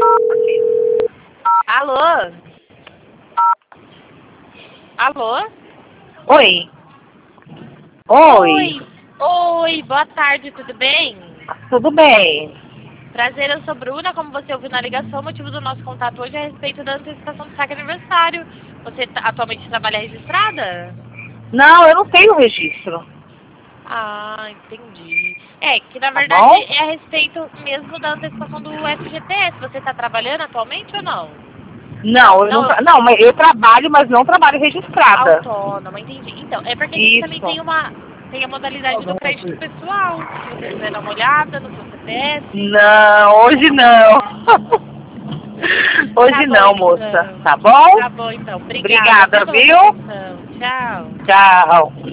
Alô? Alô? Oi. Oi. Oi, boa tarde, tudo bem? Tudo bem? Prazer, eu sou Bruna, como você ouviu na ligação, o motivo do nosso contato hoje é a respeito da antecipação do saque aniversário. Você atualmente trabalha registrada? Não, eu não tenho registro. Ah, entendi. É, que na Tá verdade bom? é a respeito mesmo da antecipação do FGTS. Você está trabalhando atualmente ou não? Não, eu não, Não, não, mas eu trabalho, mas não trabalho registrada. autônoma, entendi. Então, é porque a gente também Isso. tem a modalidade do crédito pessoal. Se você quiser dar uma olhada no seu CPF. Não, hoje não. Tá Hoje bom, não, moça. então. Tá bom? Tá bom, então. Obrigada, viu, Obrigada, pela sua viu? atenção. Tchau. Tchau.